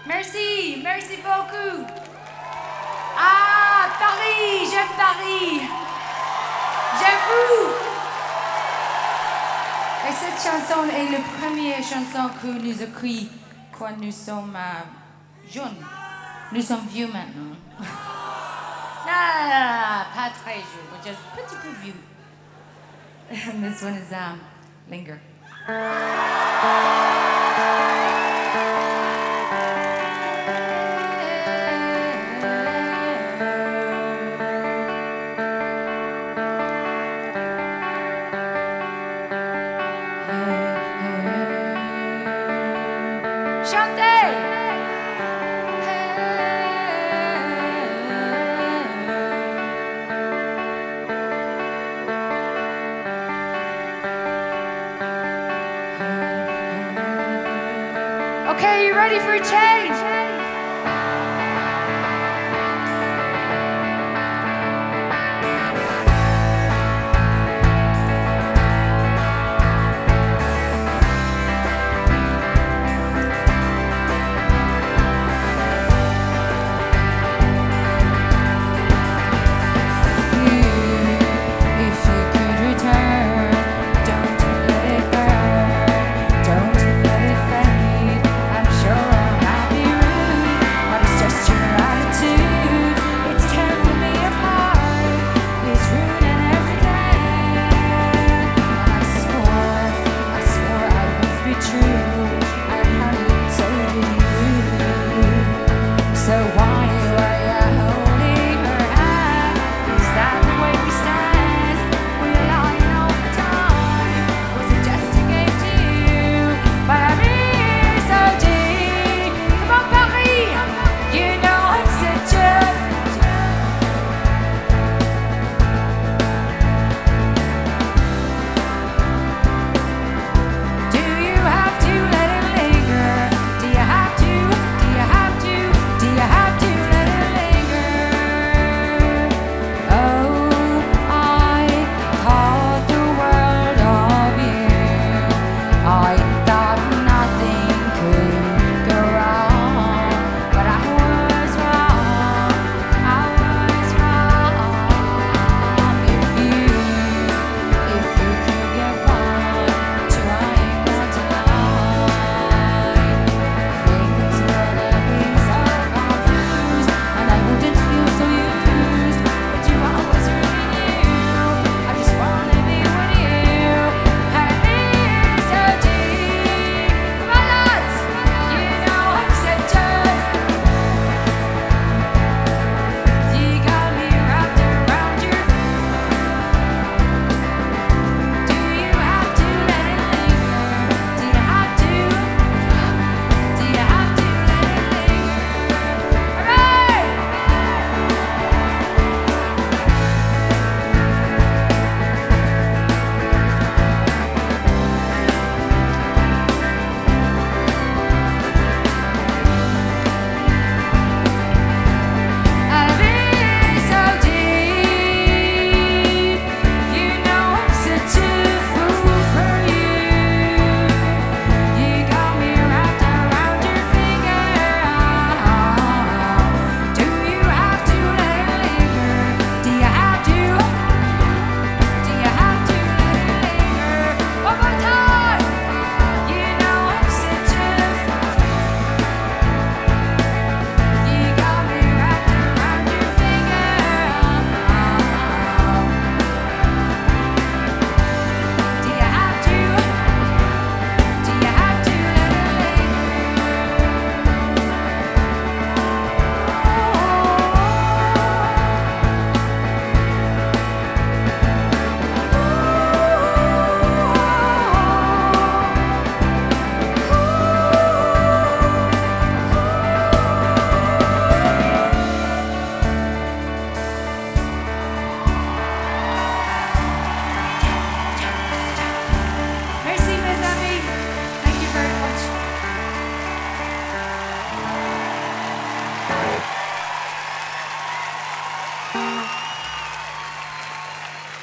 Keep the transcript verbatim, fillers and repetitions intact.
Merci, merci beaucoup. Ah, Paris, j'aime Paris. J'aime vous. Et cette chanson est la première chanson que nous écrit quand nous sommes euh, jeunes. Nous sommes vieux maintenant. non, non, non, non, pas très vieux, but just petit peu vieux. And this one is um, Linger. Chantez! Okay, you ready for a change? I